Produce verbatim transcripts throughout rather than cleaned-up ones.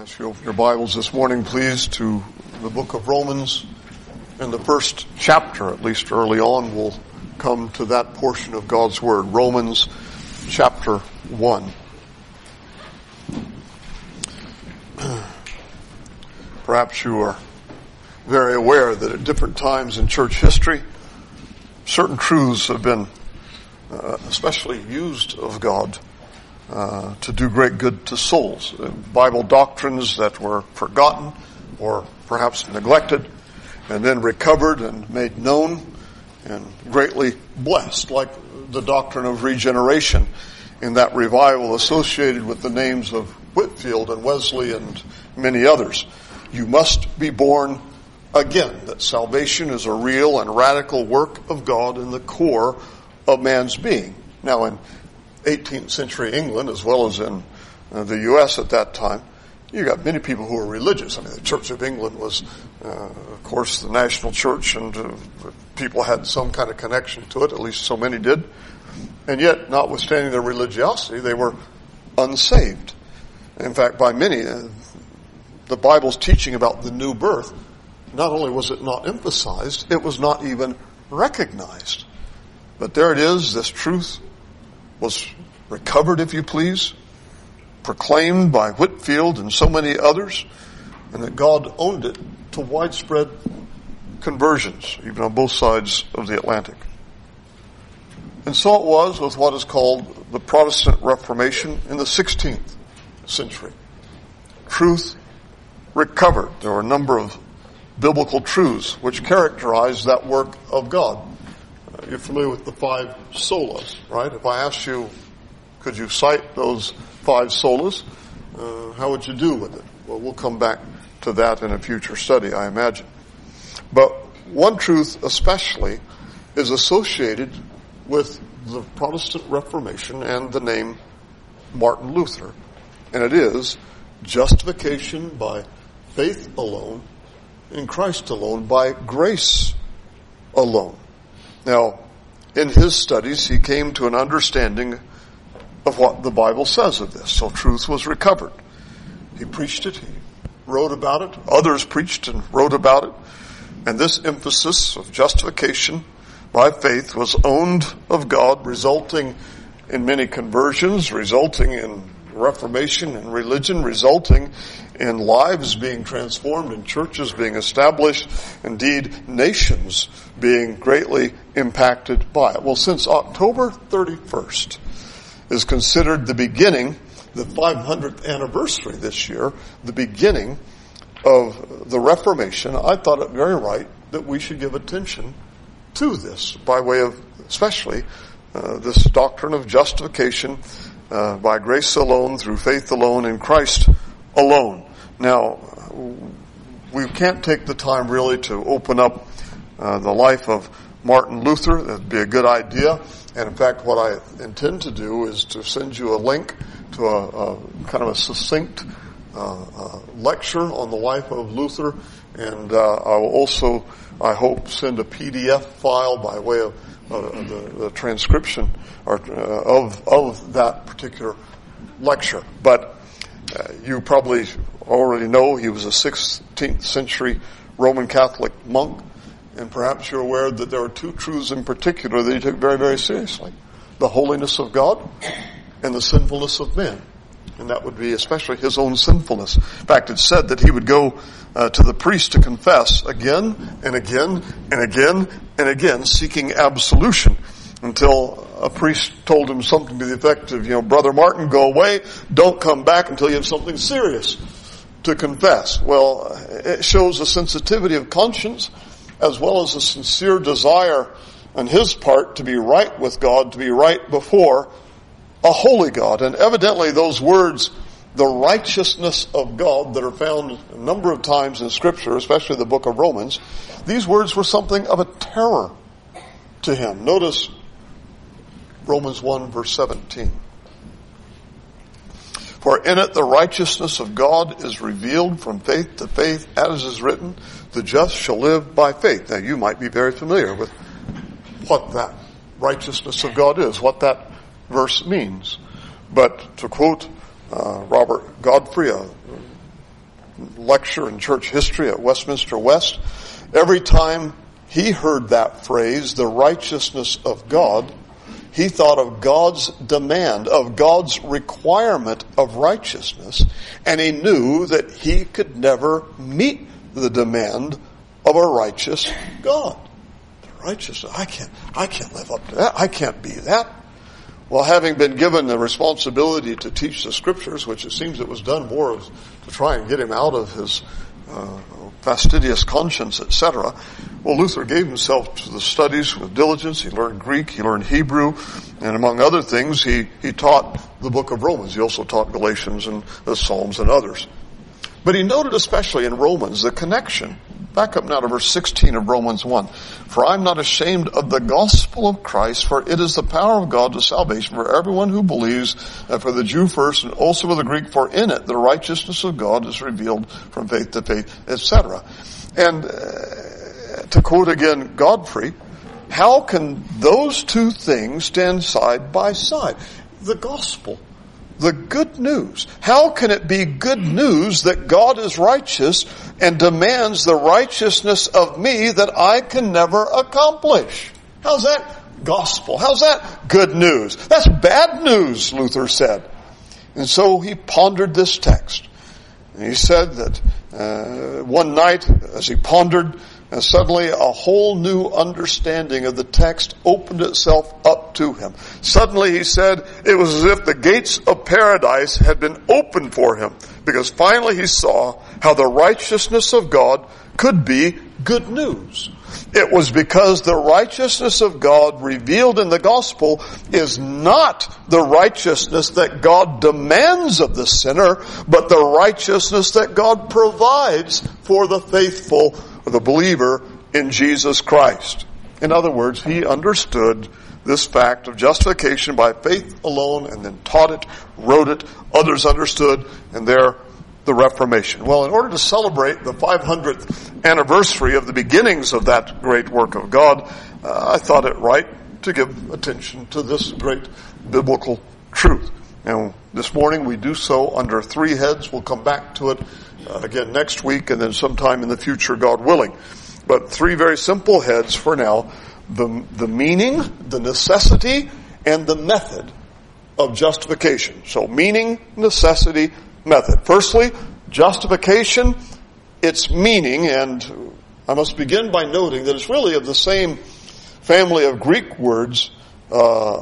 As you open your Bibles this morning, please, to the book of Romans, in the first chapter, at least early on, we'll come to that portion of God's Word. Romans chapter one. Perhaps you are very aware that at different times in church history, certain truths have been uh, especially used of God Uh, to do great good to souls. Uh, Bible doctrines that were forgotten or perhaps neglected and then recovered and made known and greatly blessed, like the doctrine of regeneration in that revival associated with the names of Whitefield and Wesley and many others. You must be born again, that salvation is a real and radical work of God in the core of man's being. Now, in eighteenth century England, as well as in uh, the U S at that time, you got many people who were religious. I mean, the Church of England was, uh, of course, the national church, and uh, people had some kind of connection to it, at least so many did. And yet, notwithstanding their religiosity, they were unsaved. In fact, by many, uh, the Bible's teaching about the new birth, not only was it not emphasized, it was not even recognized. But there it is, this truth was recovered, if you please, proclaimed by Whitefield and so many others, and that God owned it to widespread conversions, even on both sides of the Atlantic. And so it was with what is called the Protestant Reformation in the sixteenth century. Truth recovered. There were a number of biblical truths which characterized that work of God. You're familiar with the five solas, right? If I asked you, could you cite those five solas, uh, how would you do with it? Well, we'll come back to that in a future study, I imagine. But one truth especially is associated with the Protestant Reformation and the name Martin Luther. And it is justification by faith alone, in Christ alone, by grace alone. Now, in his studies, he came to an understanding of what the Bible says of this. So truth was recovered. He preached it. He wrote about it. Others preached and wrote about it. And this emphasis of justification by faith was owned of God, resulting in many conversions, resulting in reformation in religion, resulting in lives being transformed and churches being established, indeed nations being greatly impacted by it. Well, since October thirty-first is considered the beginning, the five hundredth anniversary this year, the beginning of the Reformation, I thought it very right that we should give attention to this by way of especially uh, this doctrine of justification Uh, by grace alone, through faith alone, in Christ alone. Now, we can't take the time really to open up uh, the life of Martin Luther. That'd be a good idea. And in fact, what I intend to do is to send you a link to a, a kind of a succinct uh, uh, lecture on the life of Luther. And uh, I will also, I hope, send a P D F file by way of Uh, the, the transcription or, uh, of of that particular lecture. But uh, you probably already know he was a sixteenth century Roman Catholic monk, and perhaps you're aware that there are two truths in particular that he took very, very seriously: the holiness of God and the sinfulness of man. And that would be especially his own sinfulness. In fact, it's said that he would go uh, to the priest to confess again and again and again and again, seeking absolution, until a priest told him something to the effect of, you know, Brother Martin, go away, don't come back until you have something serious to confess. Well, it shows a sensitivity of conscience as well as a sincere desire on his part to be right with God, to be right before a holy God. And evidently those words, the righteousness of God, that are found a number of times in Scripture, especially the book of Romans, these words were something of a terror to him. Notice Romans one verse seventeen. For in it the righteousness of God is revealed from faith to faith, as is written, the just shall live by faith. Now you might be very familiar with what that righteousness of God is, what that verse means. But to quote uh, Robert Godfrey, a lecture in church history at Westminster West. Every time he heard that phrase, the righteousness of God, he thought of God's demand, of God's requirement of righteousness, and he knew that he could never meet the demand of a righteous God. The righteous, I can't, I can't live up to that. I can't be that. Well, having been given the responsibility to teach the Scriptures, which it seems it was done more to try and get him out of his uh, fastidious conscience, et cetera, well, Luther gave himself to the studies with diligence. He learned Greek, he learned Hebrew, and among other things, he, he taught the book of Romans. He also taught Galatians and the Psalms and others. But he noted especially in Romans the connection. Back up now to verse sixteen of Romans one. For I am not ashamed of the gospel of Christ, for it is the power of God to salvation for everyone who believes, and for the Jew first and also for the Greek, for in it the righteousness of God is revealed from faith to faith, et cetera. And uh, to quote again Godfrey, how can those two things stand side by side? The gospel. The good news. How can it be good news that God is righteous and demands the righteousness of me that I can never accomplish? How's that gospel? How's that good news? That's bad news, Luther said. And so he pondered this text. And he said that uh, one night as he pondered, and suddenly a whole new understanding of the text opened itself up to him. Suddenly, he said, it was as if the gates of paradise had been opened for him, because finally he saw how the righteousness of God could be good news. It was because the righteousness of God revealed in the gospel is not the righteousness that God demands of the sinner, but the righteousness that God provides for the faithful, the believer in Jesus Christ. In other words, he understood this fact of justification by faith alone and then taught it, wrote it, others understood, and there the Reformation. Well, in order to celebrate the five hundredth anniversary of the beginnings of that great work of God, uh, I thought it right to give attention to this great biblical truth. And this morning we do so under three heads. We'll come back to it uh, again next week and then sometime in the future, God willing. But three very simple heads for now. The, the meaning, the necessity, and the method of justification. So meaning, necessity, method. Firstly, justification, its meaning, and I must begin by noting that it's really of the same family of Greek words uh,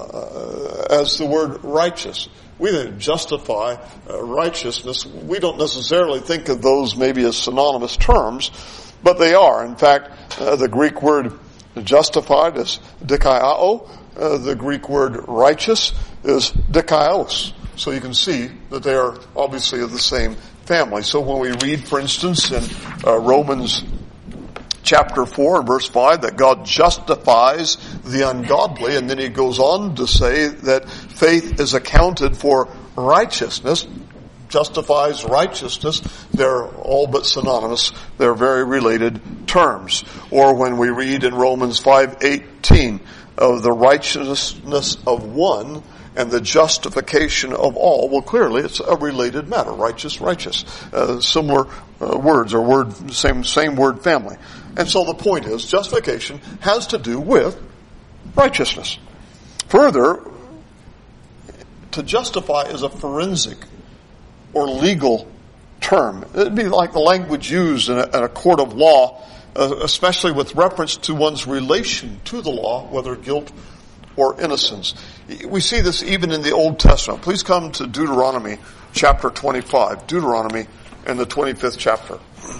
uh, as the word righteous. We then justify uh, righteousness. We don't necessarily think of those maybe as synonymous terms, but they are. In fact, uh, the Greek word justified is dikaiao. Uh, the Greek word righteous is dikaios. So you can see that they are obviously of the same family. So when we read, for instance, in uh, Romans chapter four and verse five, that God justifies the ungodly, and then he goes on to say that faith is accounted for righteousness, justifies righteousness, they're all but synonymous. They're very related terms. Or when we read in Romans five eighteen of the righteousness of one and the justification of all, well, clearly it's a related matter. Righteous, righteous. Uh, similar uh, words or word, same, same word family. And so the point is, justification has to do with righteousness. Further, to justify is a forensic or legal term. It'd be like the language used in a, in a court of law, uh, especially with reference to one's relation to the law, whether guilt or innocence. We see this even in the Old Testament. Please come to Deuteronomy chapter twenty-five. Deuteronomy in the twenty-fifth chapter.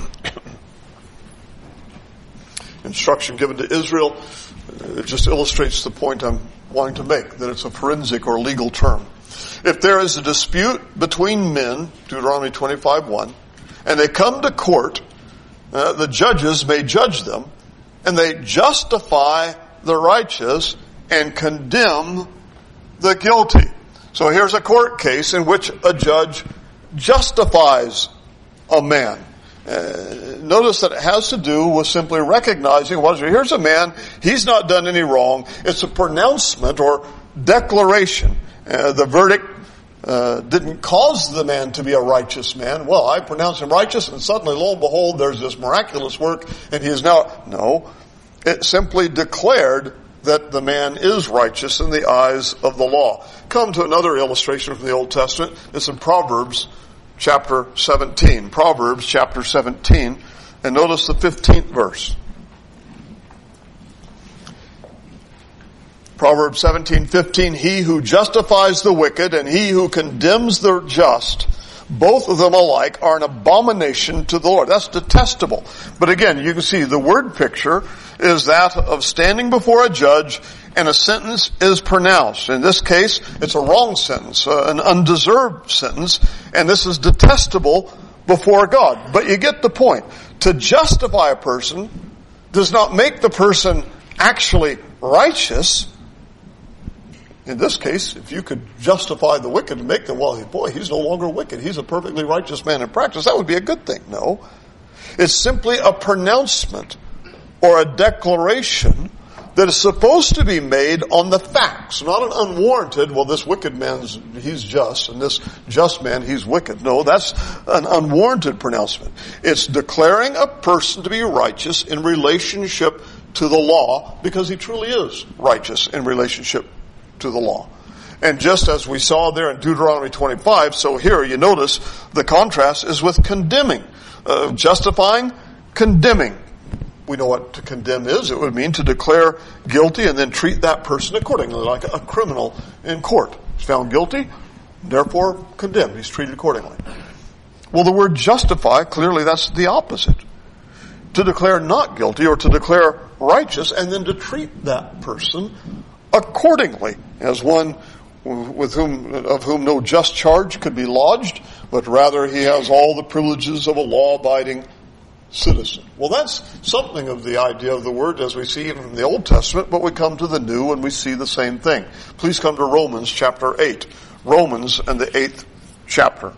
Instruction given to Israel. It just illustrates the point I'm wanting to make, that it's a forensic or legal term. If there is a dispute between men, Deuteronomy twenty-five one, and they come to court, uh, the judges may judge them, and they justify the righteous and condemn the guilty. So here's a court case in which a judge justifies a man. Uh, notice that it has to do with simply recognizing, well, here's a man, he's not done any wrong. It's a pronouncement or declaration. Uh, the verdict uh, didn't cause the man to be a righteous man. Well, I pronounce him righteous, and suddenly, lo and behold, there's this miraculous work, and he is now... No, it simply declared that the man is righteous in the eyes of the law. Come to another illustration from the Old Testament. It's in Proverbs chapter seventeen. Proverbs chapter seventeen. And notice the fifteenth verse. Proverbs seventeen fifteen. He who justifies the wicked and he who condemns the just, both of them alike are an abomination to the Lord. That's detestable. But again, you can see the word picture is that of standing before a judge and a sentence is pronounced. In this case, it's a wrong sentence, uh, an undeserved sentence, and this is detestable before God. But you get the point. To justify a person does not make the person actually righteous. In this case, if you could justify the wicked and make them, well, boy, he's no longer wicked. He's a perfectly righteous man in practice. That would be a good thing. No. It's simply a pronouncement or a declaration that is supposed to be made on the facts, not an unwarranted, well, this wicked man's, he's just, and this just man, he's wicked. No, that's an unwarranted pronouncement. It's declaring a person to be righteous in relationship to the law, because he truly is righteous in relationship to the law. And just as we saw there in Deuteronomy twenty-five, so here you notice the contrast is with condemning. Uh, justifying, condemning. We know what to condemn is. It would mean to declare guilty and then treat that person accordingly, like a criminal in court. He's found guilty, therefore condemned. He's treated accordingly. Well, the word justify, clearly that's the opposite. To declare not guilty or to declare righteous and then to treat that person accordingly as one with whom, of whom no just charge could be lodged, but rather he has all the privileges of a law-abiding citizen. Well, that's something of the idea of the word as we see it from the Old Testament, but we come to the New and we see the same thing. Please come to Romans chapter eight. Romans and the eighth chapter.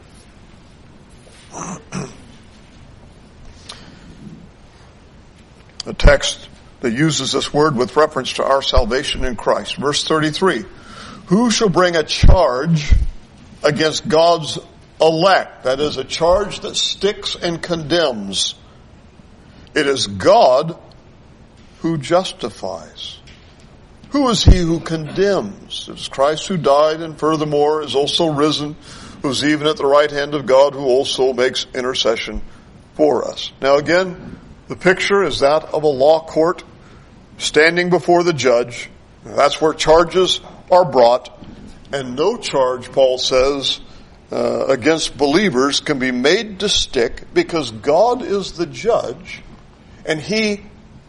A text that uses this word with reference to our salvation in Christ. Verse thirty-three. Who shall bring a charge against God's elect? That is, a charge that sticks and condemns. It is God who justifies. Who is he who condemns? It is Christ who died and furthermore is also risen, who is even at the right hand of God, who also makes intercession for us. Now again, the picture is that of a law court standing before the judge. That's where charges are brought, and no charge, Paul says, uh, against believers can be made to stick because God is the judge and he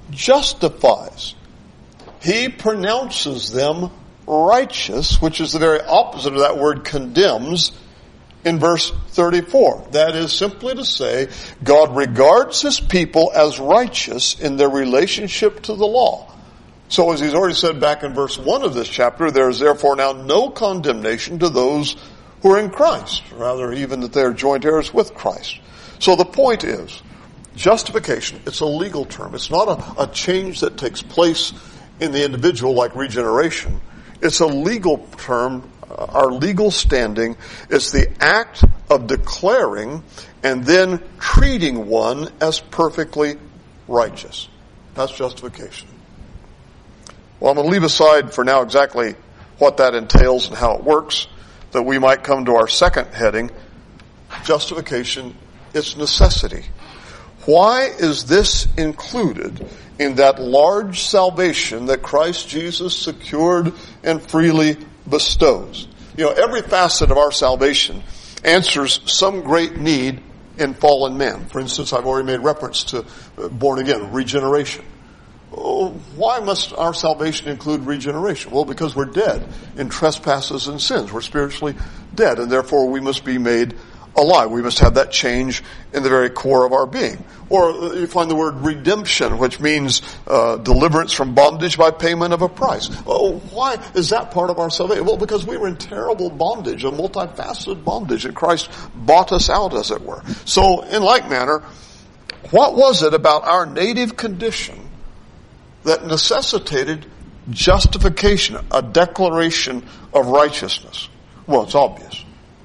justifies. He pronounces them righteous, which is the very opposite of that word condemns in verse thirty-four. That is simply to say, God regards his people as righteous in their relationship to the law. So as he's already said back in verse one of this chapter, there is therefore now no condemnation to those who are in Christ. Rather, even that they are joint heirs with Christ. So the point is, justification, it's a legal term. It's not a, a change that takes place in the individual like regeneration. It's a legal term, uh, our legal standing. It's the act of declaring and then treating one as perfectly righteous. That's justification. Well, I'm going to leave aside for now exactly what that entails and how it works, that we might come to our second heading, justification, its necessity. Why is this included in that large salvation that Christ Jesus secured and freely bestows? You know, every facet of our salvation answers some great need in fallen man. For instance, I've already made reference to born again, regeneration. Oh, why must our salvation include regeneration? Well, because we're dead in trespasses and sins. We're spiritually dead, and therefore we must be made alive. We must have that change in the very core of our being. Or you find the word redemption, which means uh, deliverance from bondage by payment of a price. Oh, why is that part of our salvation? Well, because we were in terrible bondage, a multifaceted bondage, and Christ bought us out, as it were. So, in like manner, what was it about our native condition that necessitated justification, a declaration of righteousness? Well, it's obvious.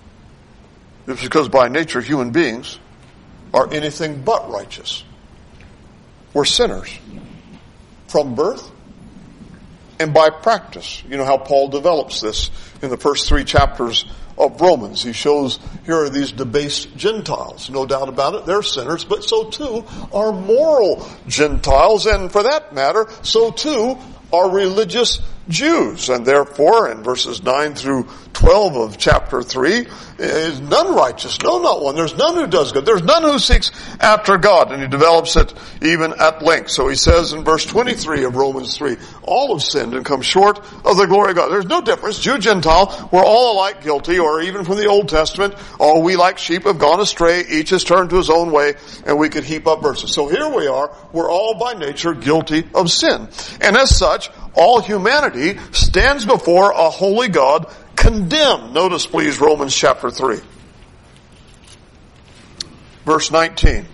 It's because by nature human beings are anything but righteous. We're sinners from birth and by practice. You know how Paul develops this in the first three chapters of Romans. He shows here are these debased Gentiles. No doubt about it, they're sinners, but so too are moral Gentiles, and for that matter, so too are religious Jews. And therefore, in verses nine through twelve of chapter three, is none righteous, no, not one. There's none who does good. There's none who seeks after God. And he develops it even at length. So he says in verse twenty-three of Romans three, all have sinned and come short of the glory of God. There's no difference. Jew, Gentile, we're all alike guilty, or even from the Old Testament, all we like sheep have gone astray, each has turned to his own way, and we could heap up verses. So here we are, we're all by nature guilty of sin. And as such, all humanity stands before a holy God condemned. Notice please Romans chapter three. Verse nineteen.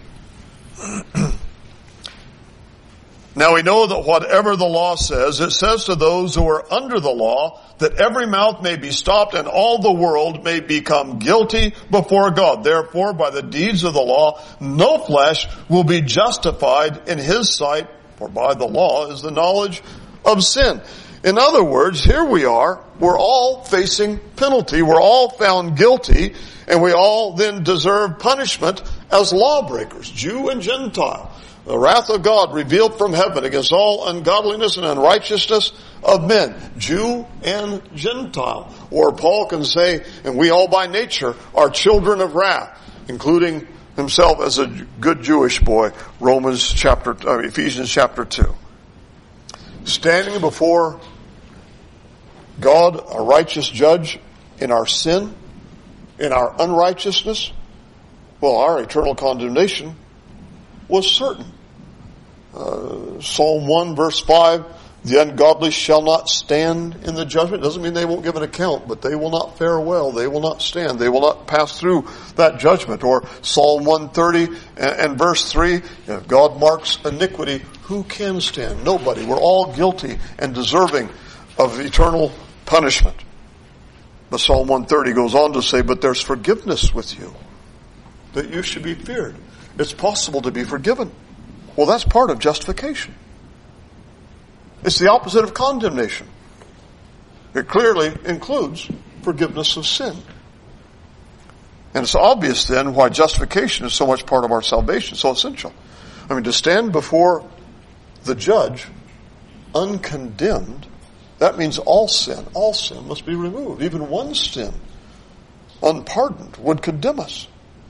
Now we know that whatever the law says, it says to those who are under the law, that every mouth may be stopped and all the world may become guilty before God. Therefore, by the deeds of the law, no flesh will be justified in his sight, for by the law is the knowledge of sin. In other words, here we are, we're all facing penalty, we're all found guilty, and we all then deserve punishment as lawbreakers, Jew and Gentile. The wrath of God revealed from heaven against all ungodliness and unrighteousness of men, Jew and Gentile. Or Paul can say, and we all by nature are children of wrath, including himself as a good Jewish boy, Romans chapter, uh, Ephesians chapter two. Standing before God, a righteous judge, in our sin, in our unrighteousness, well, our eternal condemnation was certain. Uh, Psalm one verse five, the ungodly shall not stand in the judgment. Doesn't mean they won't give an account, but they will not fare well. They will not stand. They will not pass through that judgment. Or Psalm one thirty and, and verse three, if God marks iniquity, who can stand? Nobody. We're all guilty and deserving of eternal punishment. But Psalm one thirty goes on to say, but there's forgiveness with you, that you should be feared. It's possible to be forgiven. Well, that's part of justification. It's the opposite of condemnation. It clearly includes forgiveness of sin. And it's obvious then why justification is so much part of our salvation, so essential. I mean, to stand before the judge uncondemned, that means all sin, all sin must be removed. Even one sin, unpardoned, would condemn us.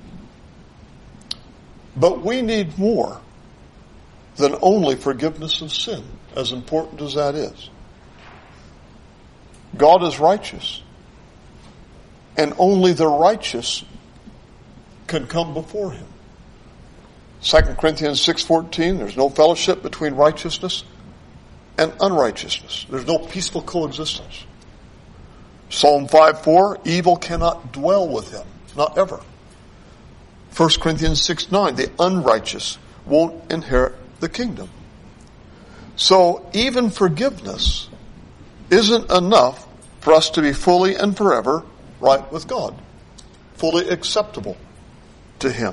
But we need more than only forgiveness of sin, as important as that is. God is righteous, and only the righteous can come before him. Second Corinthians six fourteen, there's no fellowship between righteousness and unrighteousness. There's no peaceful coexistence. Psalm five four, evil cannot dwell with him, not ever. First Corinthians six nine, the unrighteous won't inherit the kingdom. So even forgiveness isn't enough for us to be fully and forever right with God, fully acceptable to him.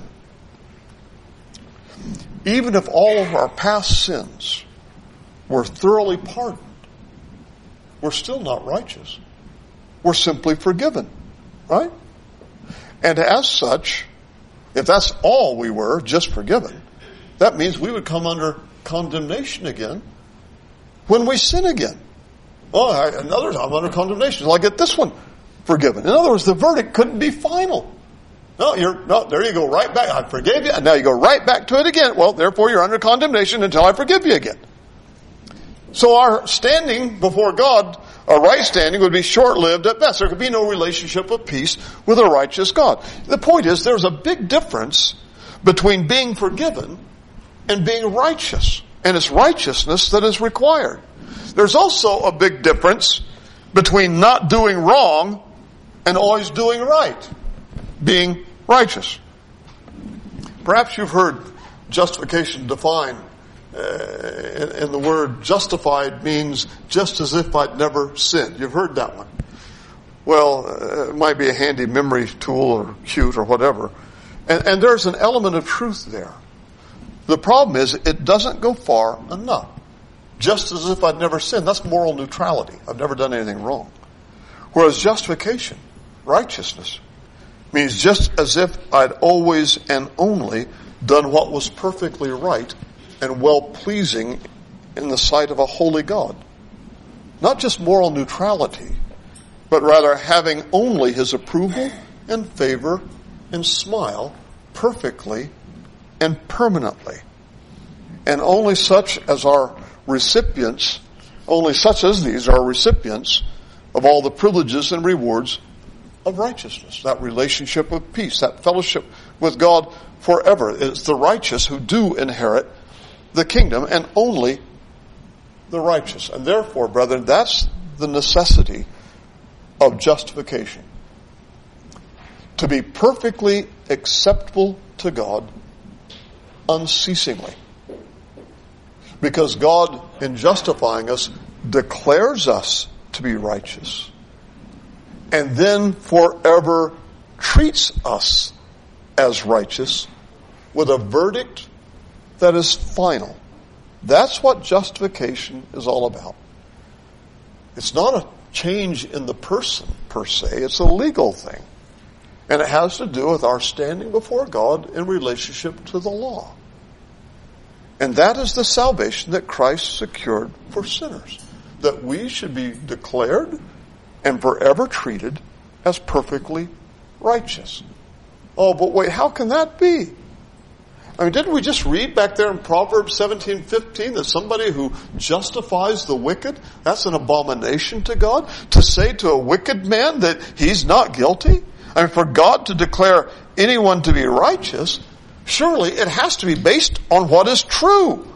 Even if all of our past sins were thoroughly pardoned, we're still not righteous. We're simply forgiven, right? And as such, if that's all we were, just forgiven, that means we would come under condemnation again when we sin again. Oh, I, another time I'm under condemnation. Well, I get this one forgiven. In other words, the verdict couldn't be final. No, you're, no, there you go, right back. I forgave you, and now you go right back to it again. Well, therefore you're under condemnation until I forgive you again. So our standing before God, a right standing, would be short-lived at best. There could be no relationship of peace with a righteous God. The point is, there's a big difference between being forgiven and being righteous. And it's righteousness that is required. There's also a big difference between not doing wrong and always doing right. Being righteous. Perhaps you've heard justification defined, uh, and, and the word justified means just as if I'd never sinned. You've heard that one. well, uh, it might be a handy memory tool or cute or whatever. And, and there's an element of truth there. The problem is it doesn't go far enough. Just as if I'd never sinned. That's moral neutrality. I've never done anything wrong. Whereas justification, righteousness, means just as if I'd always and only done what was perfectly right and well-pleasing in the sight of a holy God. Not just moral neutrality, but rather having only His approval and favor and smile perfectly and permanently. And only such as are recipients, only such as these are recipients of all the privileges and rewards of righteousness, that relationship of peace, that fellowship with God forever. It's the righteous who do inherit the kingdom, and only the righteous. And therefore, brethren, that's the necessity of justification. To be perfectly acceptable to God unceasingly. Because God, in justifying us, declares us to be righteous, and then forever treats us as righteous with a verdict that is final. That's what justification is all about. It's not a change in the person per se, it's a legal thing. And it has to do with our standing before God in relationship to the law. And that is the salvation that Christ secured for sinners. That we should be declared and forever treated as perfectly righteous. Oh, but wait, how can that be? I mean, didn't we just read back there in Proverbs seventeen fifteen that somebody who justifies the wicked, that's an abomination to God? To say to a wicked man that he's not guilty? I mean, for God to declare anyone to be righteous, surely it has to be based on what is true.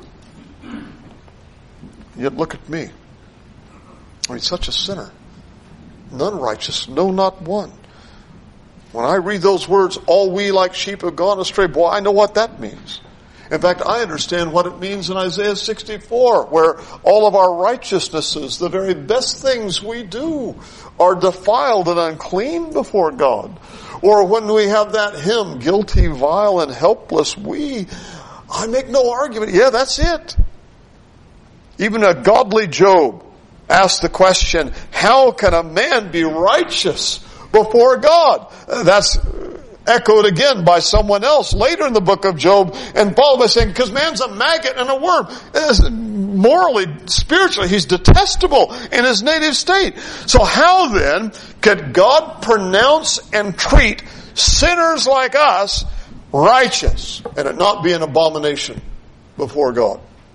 Yet look at me. I mean, such a sinner. None righteous, no, not one. When I read those words, all we like sheep have gone astray, boy, I know what that means. In fact, I understand what it means in Isaiah sixty-four, where all of our righteousnesses, the very best things we do, are defiled and unclean before God. Or when we have that hymn, guilty, vile, and helpless, we, I make no argument. Yeah, that's it. Even a godly Job asked the question, how can a man be righteous before God? That's echoed again by someone else later in the book of Job, and followed by saying, because man's a maggot and a worm. Morally, spiritually, he's detestable in his native state. So how then could God pronounce and treat sinners like us righteous and it not be an abomination before God?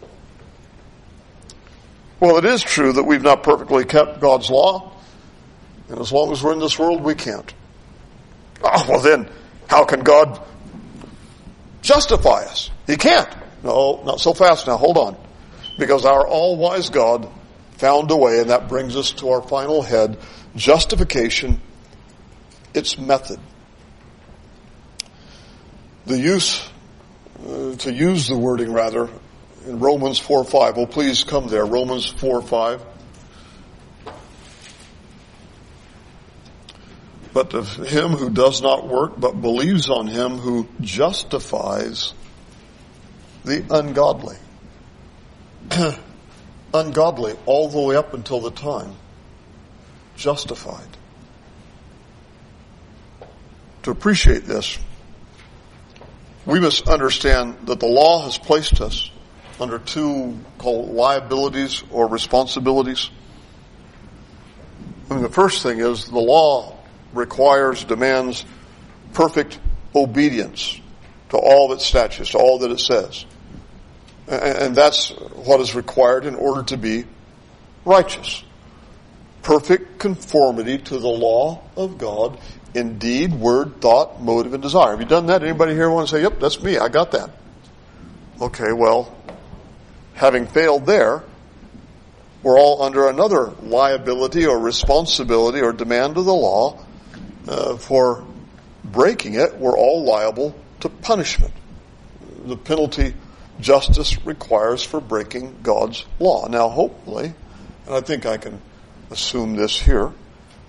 Well, it is true that we've not perfectly kept God's law, and as long as we're in this world, we can't. Oh, well then, how can God justify us? He can't. No, not so fast now. Hold on. Because our all-wise God found a way, and that brings us to our final head, justification, its method. The use, uh, to use the wording rather, in Romans four five. Well, please come there. Romans four five. But of him who does not work, but believes on him who justifies the ungodly. Ungodly all the way up until the time justified. To appreciate this, we must understand that the law has placed us under two called liabilities or responsibilities. I mean, the first thing is the law requires, demands perfect obedience to all of its statutes, to all that it says. And that's what is required in order to be righteous. Perfect conformity to the law of God in deed, word, thought, motive, and desire. Have you done that? Anybody here want to say, yep, that's me, I got that? Okay, well, having failed there, we're all under another liability or responsibility or demand of the law. Uh, for breaking it, we're all liable to punishment. The penalty justice requires for breaking God's law. Now, hopefully, and I think I can assume this here,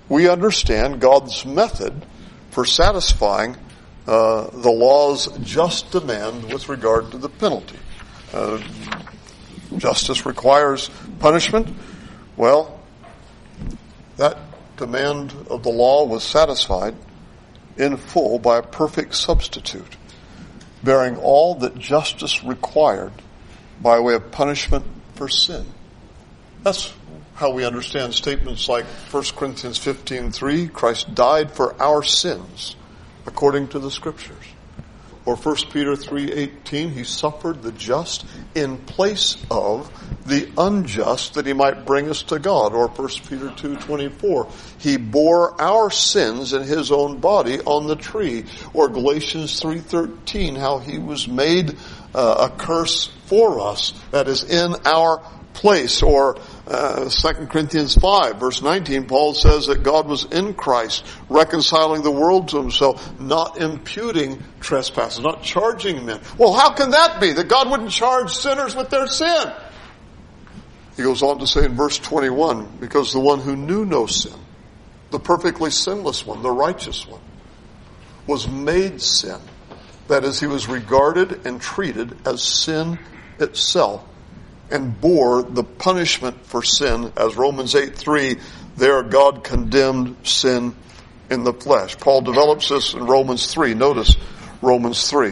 we understand God's method for satisfying uh, the law's just demand with regard to the penalty. Uh, justice requires punishment. Well, that demand of the law was satisfied in full by a perfect substitute, bearing all that justice required by way of punishment for sin. That's how we understand statements like First Corinthians fifteen three, Christ died for our sins according to the Scriptures. Or First Peter three eighteen, he suffered the just in place of the unjust that he might bring us to God. Or First Peter two twenty-four, he bore our sins in his own body on the tree. Or Galatians three thirteen, how he was made uh, a curse for us, that is in our place. Or uh, Second Corinthians five verse nineteen, Paul says that God was in Christ, reconciling the world to himself, not imputing trespasses, not charging men. Well, how can that be, that God wouldn't charge sinners with their sin? He goes on to say in verse twenty-one, because the one who knew no sin, the perfectly sinless one, the righteous one, was made sin. That is, he was regarded and treated as sin itself, and bore the punishment for sin, as Romans eight three, there God condemned sin in the flesh. Paul develops this in Romans three. Notice Romans three.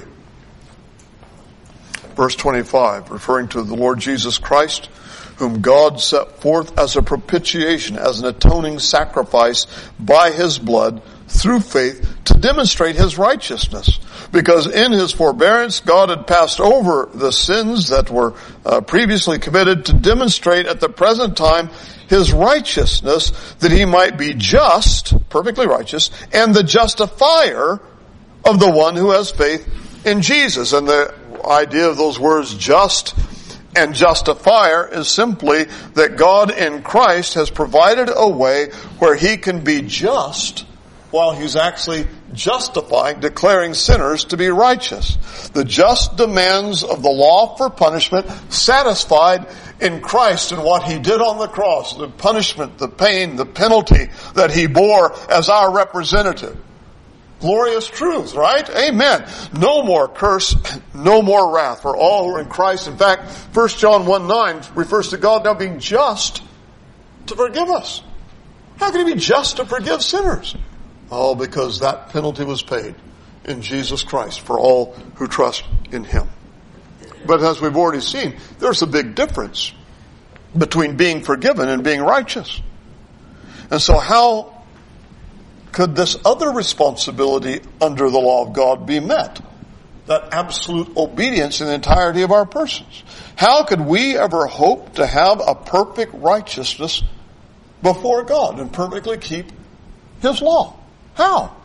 Verse twenty-five, referring to the Lord Jesus Christ, whom God set forth as a propitiation, as an atoning sacrifice by his blood, through faith, to demonstrate his righteousness. Because in his forbearance, God had passed over the sins that were uh, previously committed, to demonstrate at the present time his righteousness, that he might be just, perfectly righteous, and the justifier of the one who has faith in Jesus. And the idea of those words, just and justifier, is simply that God in Christ has provided a way where he can be just while he's actually justifying, declaring sinners to be righteous. The just demands of the law for punishment satisfied in Christ and what he did on the cross. The punishment, the pain, the penalty that he bore as our representative. Glorious truth, right? Amen. No more curse, no more wrath for all who are in Christ. In fact, First John one nine refers to God now being just to forgive us. How can he be just to forgive sinners? Oh, because that penalty was paid in Jesus Christ for all who trust in him. But as we've already seen, there's a big difference between being forgiven and being righteous. And so how could this other responsibility under the law of God be met? That absolute obedience in the entirety of our persons. How could we ever hope to have a perfect righteousness before God and perfectly keep his law? How?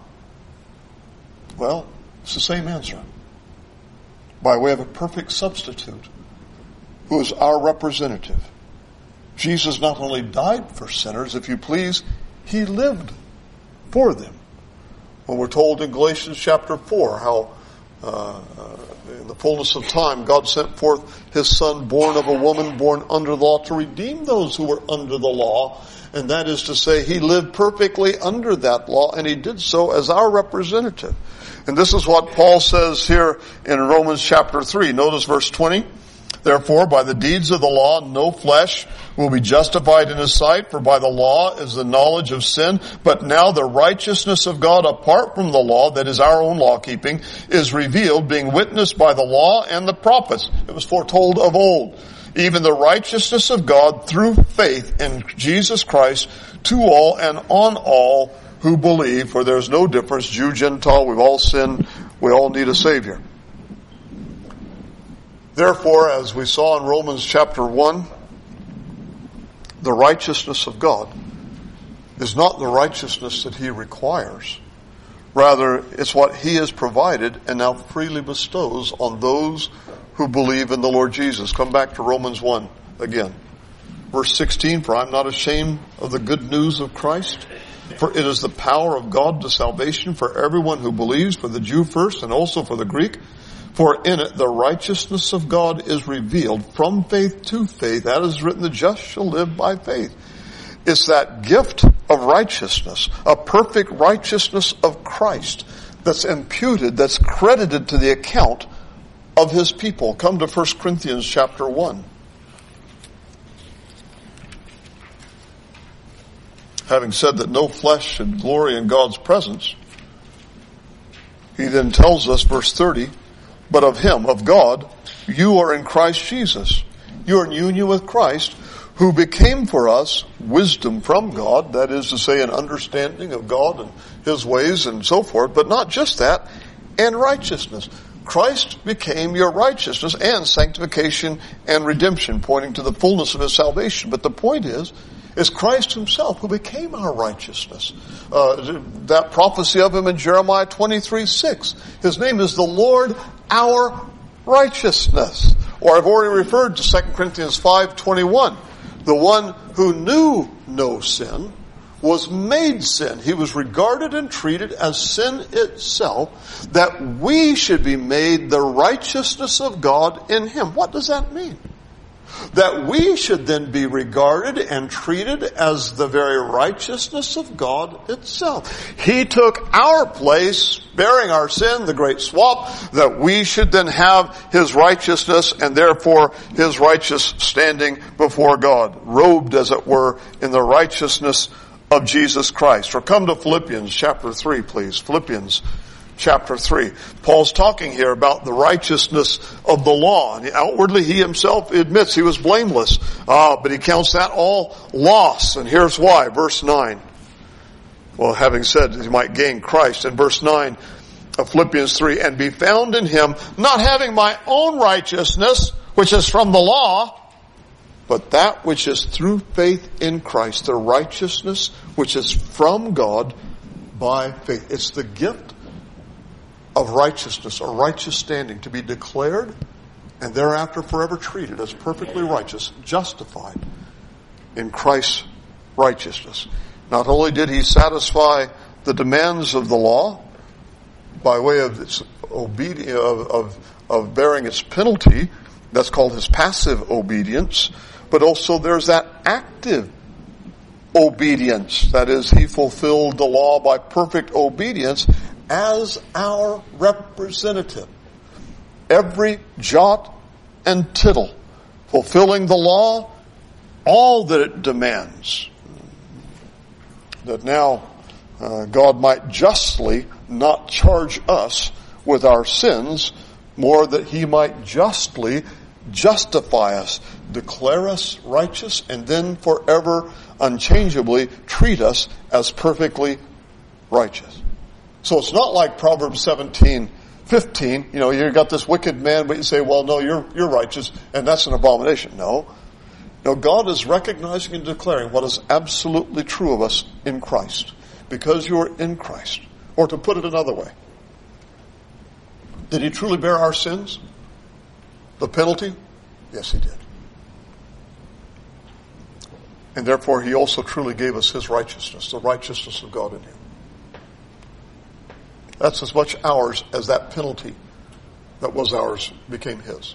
Well, it's the same answer. By way of a perfect substitute, who is our representative. Jesus not only died for sinners, if you please, he lived for them. When we're told in Galatians chapter four how uh, in the fullness of time God sent forth his Son, born of a woman, born under the law, to redeem those who were under the law. And that is to say, he lived perfectly under that law, and he did so as our representative. And this is what Paul says here in Romans chapter three. Notice verse twenty. Therefore, by the deeds of the law, no flesh will be justified in his sight, for by the law is the knowledge of sin. But now the righteousness of God apart from the law, that is our own law keeping, is revealed, being witnessed by the law and the prophets. It was foretold of old. Even the righteousness of God through faith in Jesus Christ to all and on all who believe, for there's no difference, Jew, Gentile, we've all sinned, we all need a Savior. Therefore, as we saw in Romans chapter one, the righteousness of God is not the righteousness that he requires. Rather, it's what he has provided and now freely bestows on those who believe in the Lord Jesus. Come back to Romans one again. Verse sixteen, for I'm not ashamed of the good news of Christ, for it is the power of God to salvation for everyone who believes, for the Jew first and also for the Greek. For in it the righteousness of God is revealed from faith to faith. That is written, the just shall live by faith. It's that gift of righteousness, a perfect righteousness of Christ that's imputed, that's credited to the account of his people. Come to First Corinthians chapter one. Having said that no flesh should glory in God's presence, he then tells us, verse thirty, but of him, of God, you are in Christ Jesus. You are in union with Christ, who became for us wisdom from God, that is to say, an understanding of God and his ways and so forth, but not just that, and righteousness. Christ became your righteousness and sanctification and redemption, pointing to the fullness of his salvation. But the point is, it's Christ himself who became our righteousness. Uh, that prophecy of him in Jeremiah twenty-three six. His name is the Lord our righteousness. Or I've already referred to Second Corinthians five twenty-one. The one who knew no sin was made sin. He was regarded and treated as sin itself, that we should be made the righteousness of God in him. What does that mean? That we should then be regarded and treated as the very righteousness of God itself. He took our place, bearing our sin, the great swap, that we should then have his righteousness and therefore his righteous standing before God, robed as it were in the righteousness of Jesus Christ. Or come to Philippians chapter three, please. Philippians chapter three. Paul's talking here about the righteousness of the law. And outwardly he himself admits he was blameless. Uh, but he counts that all loss. And here's why. Verse nine. Well, having said he might gain Christ. In verse nine of Philippians three, and be found in him, not having my own righteousness, which is from the law, but that which is through faith in Christ, the righteousness which is from God by faith. It's the gift of righteousness, or righteous standing, to be declared and thereafter forever treated as perfectly righteous, justified in Christ's righteousness. Not only did he satisfy the demands of the law by way of its obedience, of, of, of bearing its penalty, that's called his passive obedience, but also there's that active obedience. That is, he fulfilled the law by perfect obedience as our representative. Every jot and tittle, fulfilling the law, all that it demands. That now uh, God might justly not charge us with our sins, more that he might justly justify us, declare us righteous, and then forever, unchangeably treat us as perfectly righteous. So it's not like Proverbs seventeen fifteen, you know, you've got this wicked man, but you say, well, no, you're you're righteous, and that's an abomination. No. No, God is recognizing and declaring what is absolutely true of us in Christ, because you are in Christ. Or to put it another way, did he truly bear our sins? The penalty? Yes, he did. And therefore, he also truly gave us his righteousness, the righteousness of God in him. That's as much ours as that penalty that was ours became his.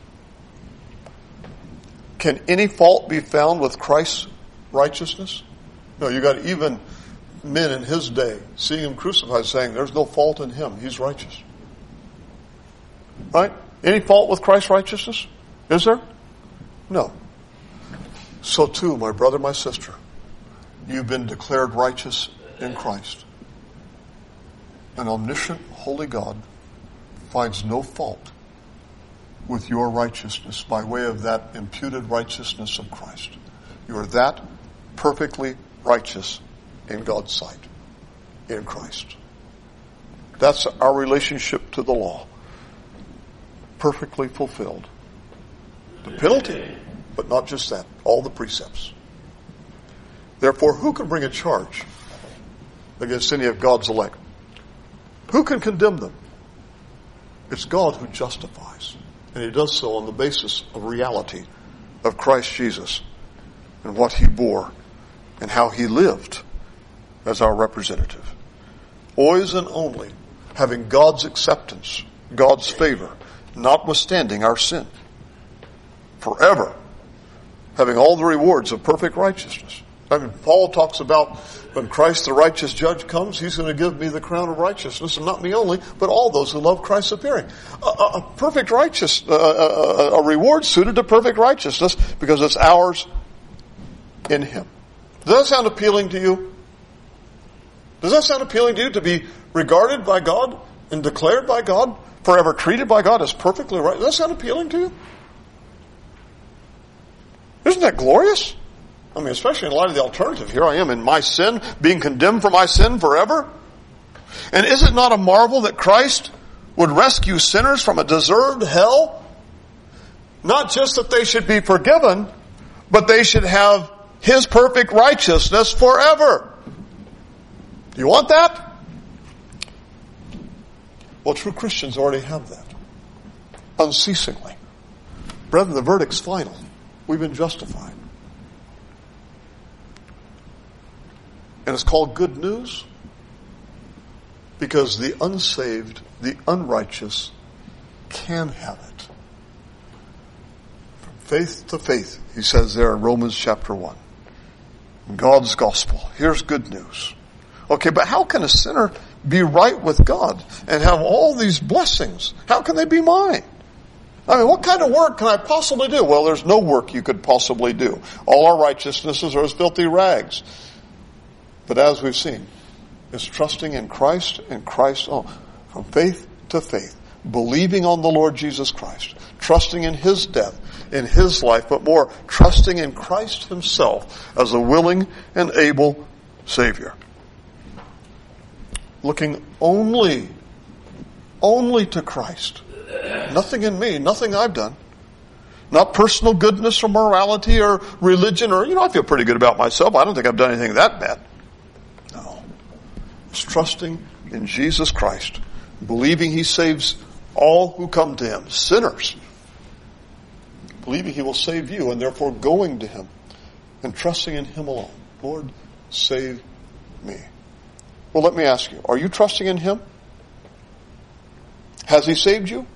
Can any fault be found with Christ's righteousness? No, you got even men in his day seeing him crucified saying there's no fault in him. He's righteous. Right? Any fault with Christ's righteousness? Is there? No. So too, my brother, my sister, you've been declared righteous in Christ. An omniscient, holy God finds no fault with your righteousness by way of that imputed righteousness of Christ. You are that perfectly righteous in God's sight, in Christ. That's our relationship to the law. Perfectly fulfilled. The penalty, but not just that, all the precepts. Therefore, who can bring a charge against any of God's elect? Who can condemn them? It's God who justifies. And he does so on the basis of reality of Christ Jesus and what he bore and how he lived as our representative. Always and only having God's acceptance, God's favor, notwithstanding our sin. Forever having all the rewards of perfect righteousness. I mean, Paul talks about when Christ the righteous judge comes, he's going to give me the crown of righteousness, and not me only, but all those who love Christ's appearing. A, a, a perfect righteous, uh, a, a reward suited to perfect righteousness, because it's ours in Him. Does that sound appealing to you? Does that sound appealing to you, to be regarded by God and declared by God, forever treated by God as perfectly right? Does that sound appealing to you? Isn't that glorious? I mean, especially in light of the alternative. Here I am in my sin, being condemned for my sin forever. And is it not a marvel that Christ would rescue sinners from a deserved hell? Not just that they should be forgiven, but they should have His perfect righteousness forever. Do you want that? Well, true Christians already have that. Unceasingly. Brethren, the verdict's final. We've been justified. And it's called good news because the unsaved, the unrighteous, can have it. From faith to faith, he says there in Romans chapter one. God's gospel. Here's good news. Okay, but how can a sinner be right with God and have all these blessings? How can they be mine? I mean, what kind of work can I possibly do? Well, there's no work you could possibly do. All our righteousnesses are as filthy rags. But as we've seen, it's trusting in Christ and Christ alone. From faith to faith. Believing on the Lord Jesus Christ. Trusting in His death, in His life, but more, trusting in Christ Himself as a willing and able Savior. Looking only, only to Christ. Nothing in me, nothing I've done. Not personal goodness or morality or religion or, you know, I feel pretty good about myself. I don't think I've done anything that bad. No. It's trusting in Jesus Christ. Believing He saves all who come to Him. Sinners. Believing He will save you and therefore going to Him. And trusting in Him alone. Lord, save me. Well, let me ask you, are you trusting in Him? Has He saved you?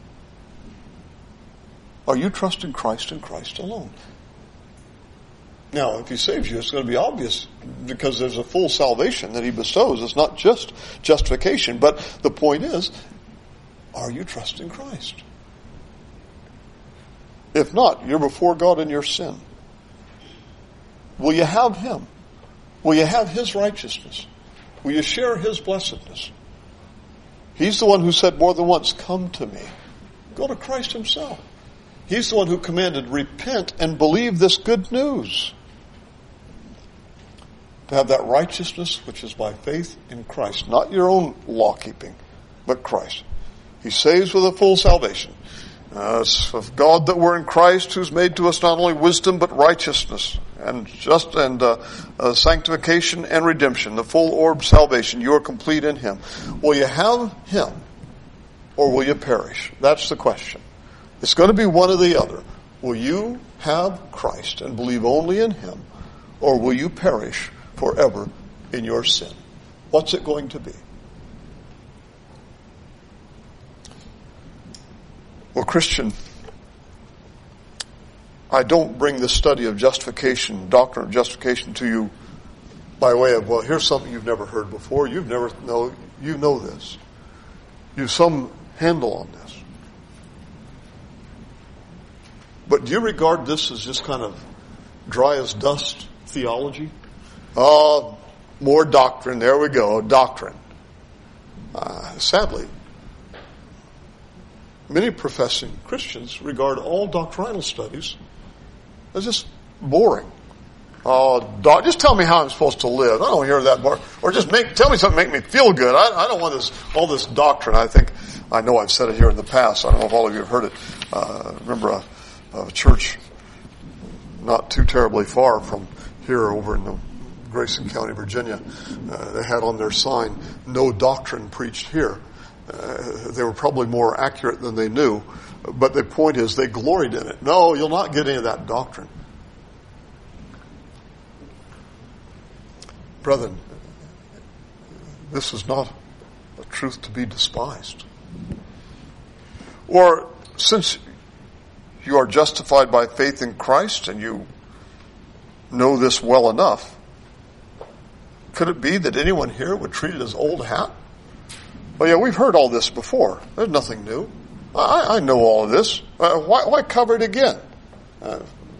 Are you trusting Christ and Christ alone? Now, if He saves you, it's going to be obvious because there's a full salvation that He bestows. It's not just justification. But the point is, are you trusting Christ? If not, you're before God in your sin. Will you have Him? Will you have His righteousness? Will you share His blessedness? He's the one who said more than once, come to me. Go to Christ Himself. He's the one who commanded, repent and believe this good news. To have that righteousness which is by faith in Christ. Not your own law keeping, but Christ. He saves with a full salvation. Uh, it's of God that we're in Christ, who's made to us not only wisdom but righteousness and just and uh, uh, sanctification and redemption, the full orb salvation. You are complete in Him. Will you have Him, or will you perish? That's the question. It's going to be one or the other. Will you have Christ and believe only in Him, or will you perish forever in your sin? What's it going to be? Well, Christian, I don't bring the study of justification, doctrine of justification to you by way of, well, here's something you've never heard before. You've never know you know this. You've some handle on this. But do you regard this as just kind of dry as dust theology? Oh, more doctrine. There we go, doctrine. Uh, sadly, many professing Christians regard all doctrinal studies as just boring. Oh, doc, just tell me how I'm supposed to live. I don't hear that more. Or just make, tell me something to make me feel good. I, I don't want this, all this doctrine. I think, I know I've said it here in the past. I don't know if all of you have heard it. Uh, remember a, a church not too terribly far from here over in the Grayson County, Virginia. Uh, they had on their sign, no doctrine preached here. Uh, they were probably more accurate than they knew. But the point is, they gloried in it. No, you'll not get any of that doctrine. Brethren, this is not a truth to be despised. Or, since you are justified by faith in Christ and you know this well enough, Could it be that anyone here would treat it as old hat? Well, yeah, we've heard all this before. There's nothing new. I, I know all of this. Uh, why, why cover it again? Uh,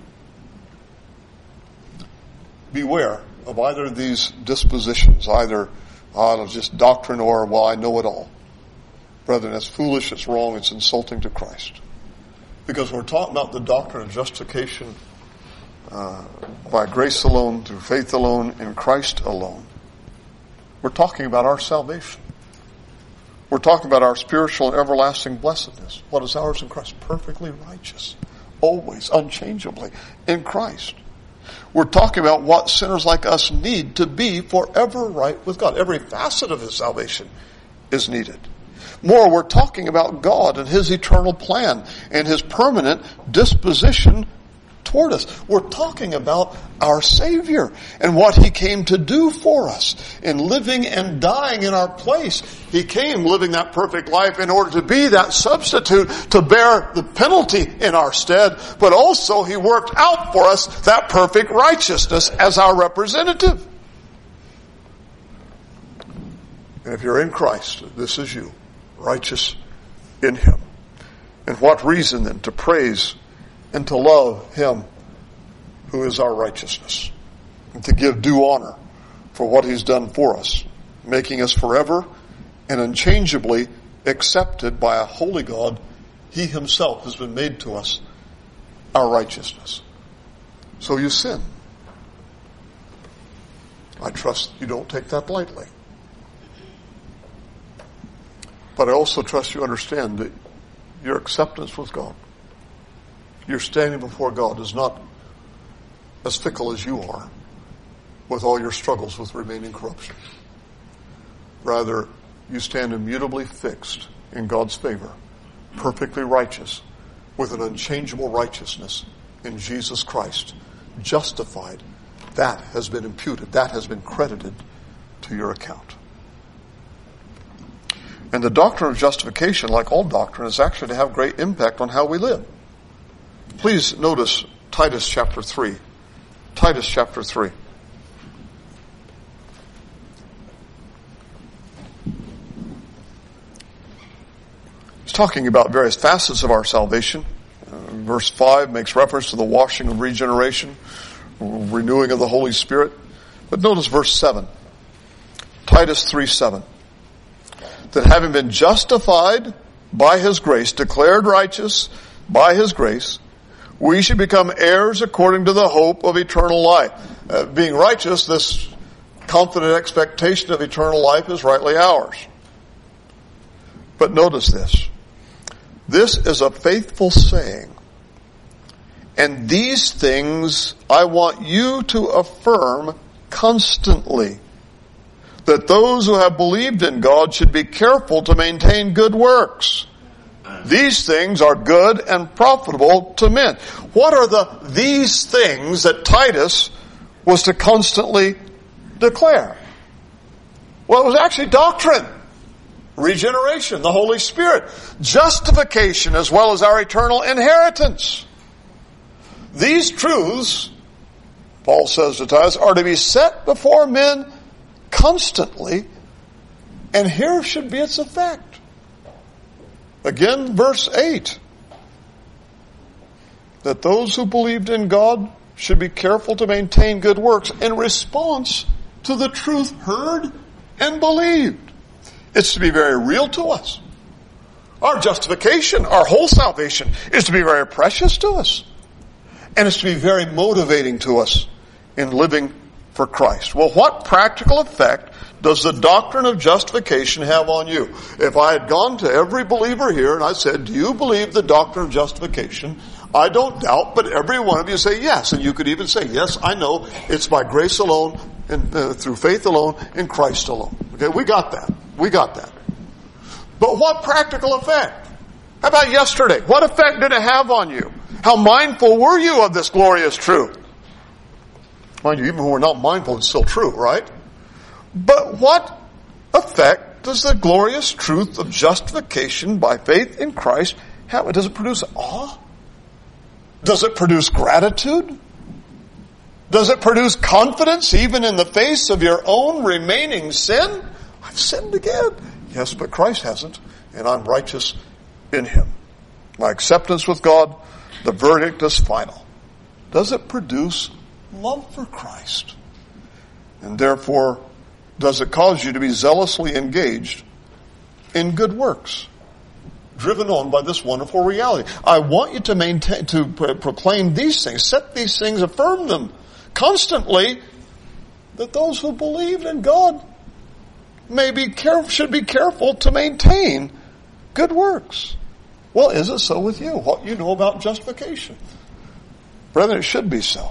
beware of either of these dispositions, either out of just doctrine or, well, I know it all. Brethren, that's foolish, it's wrong, it's insulting to Christ. Because we're talking about the doctrine of justification uh, by grace alone, through faith alone, in Christ alone. We're talking about our salvation. We're talking about our spiritual and everlasting blessedness. What is ours in Christ? Perfectly righteous. Always, unchangeably, in Christ. We're talking about what sinners like us need to be forever right with God. Every facet of His salvation is needed. More, we're talking about God and His eternal plan and His permanent disposition toward us. We're talking about our Savior and what He came to do for us in living and dying in our place. He came living that perfect life in order to be that substitute to bear the penalty in our stead, but also He worked out for us that perfect righteousness as our representative. And if you're in Christ, this is you, righteous in Him. And what reason then to praise and to love Him who is our righteousness, and to give due honor for what He's done for us, making us forever and unchangeably accepted by a holy God. He Himself has been made to us our righteousness. So you sin. I trust you don't take that lightly. But I also trust you understand that your acceptance with God, your standing before God, is not as fickle as you are with all your struggles with remaining corruption. Rather, you stand immutably fixed in God's favor, perfectly righteous, with an unchangeable righteousness in Jesus Christ, justified. That has been imputed, that has been credited to your account. And the doctrine of justification, like all doctrine, is actually to have great impact on how we live. Please notice Titus chapter three. Titus chapter three. He's talking about various facets of our salvation. Uh, verse five makes reference to the washing of regeneration, renewing of the Holy Spirit. But notice verse seven. Titus three seven. That having been justified by His grace, declared righteous by His grace, we should become heirs according to the hope of eternal life. Uh, being righteous, this confident expectation of eternal life is rightly ours. But notice this. This is a faithful saying. And these things I want you to affirm constantly. That those who have believed in God should be careful to maintain good works. These things are good and profitable to men. What are the these things that Titus was to constantly declare? Well, it was actually doctrine, regeneration, the Holy Spirit, justification, as well as our eternal inheritance. These truths, Paul says to Titus, are to be set before men constantly, and here should be its effect. Again, verse eight. That those who believed in God should be careful to maintain good works in response to the truth heard and believed. It's to be very real to us. Our justification, our whole salvation, is to be very precious to us. And it's to be very motivating to us in living for Christ. Well, what practical effect does the doctrine of justification have on you? If I had gone to every believer here and I said, do you believe the doctrine of justification? I don't doubt, but every one of you say yes. And you could even say, yes, I know it's by grace alone and uh, through faith alone in Christ alone. Okay, we got that. We got that. But what practical effect? How about yesterday? What effect did it have on you? How mindful were you of this glorious truth? Mind you, even when we're not mindful, it's still true, right? But what effect does the glorious truth of justification by faith in Christ have? Does it produce awe? Does it produce gratitude? Does it produce confidence even in the face of your own remaining sin? I've sinned again. Yes, but Christ hasn't, and I'm righteous in Him. My acceptance with God, the verdict is final. Does it produce love for Christ? And therefore, does it cause you to be zealously engaged in good works, driven on by this wonderful reality? I want you to maintain, to pro- proclaim these things, set these things, affirm them constantly, that those who believe in God may be careful, should be careful to maintain good works. Well, is it so with you? What you know about justification? Brethren, it should be so.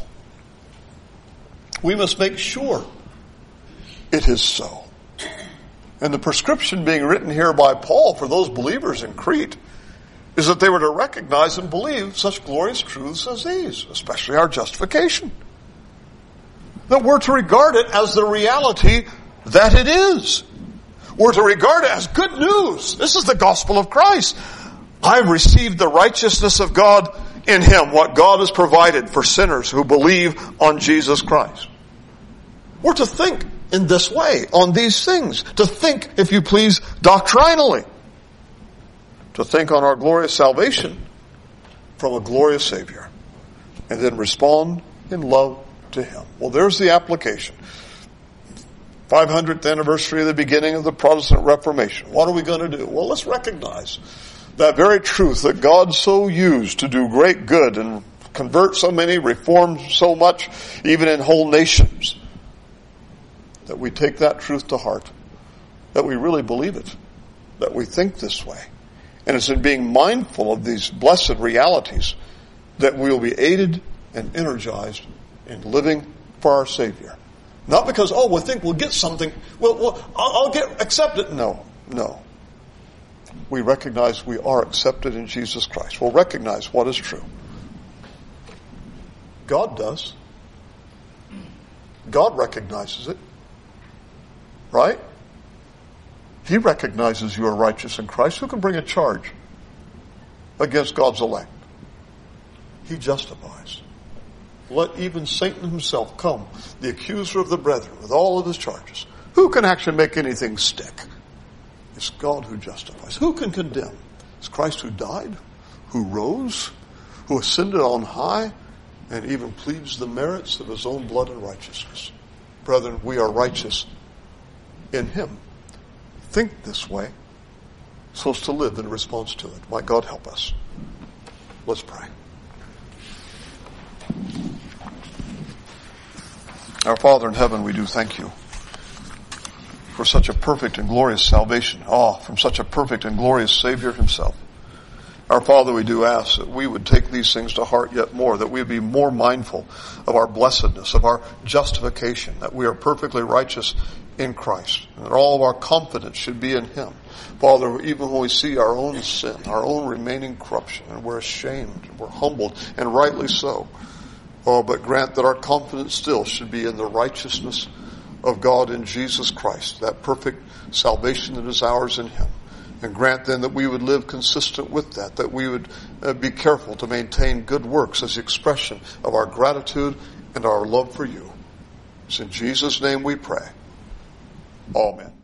We must make sure it is so. And the prescription being written here by Paul for those believers in Crete is that they were to recognize and believe such glorious truths as these, especially our justification. That we're to regard it as the reality that it is. We're to regard it as good news. This is the gospel of Christ. I've received the righteousness of God in Him, what God has provided for sinners who believe on Jesus Christ. We're to think in this way, on these things. To think, if you please, doctrinally. To think on our glorious salvation from a glorious Savior. And then respond in love to Him. Well, there's the application. five hundredth anniversary of the beginning of the Protestant Reformation. What are we going to do? Well, let's recognize that very truth that God so used to do great good and convert so many, reform so much, even in whole nations. That we take that truth to heart. That we really believe it. That we think this way. And it's in being mindful of these blessed realities that we will be aided and energized in living for our Savior. Not because, oh, we think we'll get something. Well, well I'll, I'll get accepted. No, no. We recognize we are accepted in Jesus Christ. We'll recognize what is true. God does. God recognizes it. Right? He recognizes you are righteous in Christ. Who can bring a charge against God's elect? He justifies. Let even Satan himself come, the accuser of the brethren, with all of his charges. Who can actually make anything stick? It's God who justifies. Who can condemn? It's Christ who died, who rose, who ascended on high, and even pleads the merits of His own blood and righteousness. Brethren, we are righteous in Him. Think this way so as to live in response to it. Might God help us. Let's pray. Our Father in heaven, we do thank You for such a perfect and glorious salvation. Oh, from such a perfect and glorious Savior Himself. Our Father, we do ask that we would take these things to heart yet more, that we would be more mindful of our blessedness, of our justification, that we are perfectly righteous in Christ, and that all of our confidence should be in Him. Father, even when we see our own sin, our own remaining corruption, and we're ashamed, and we're humbled, and rightly so, oh, but grant that our confidence still should be in the righteousness of God in Jesus Christ, that perfect salvation that is ours in Him. And grant then that we would live consistent with that, that we would uh, be careful to maintain good works as the expression of our gratitude and our love for You. It's in Jesus' name we pray. Amen.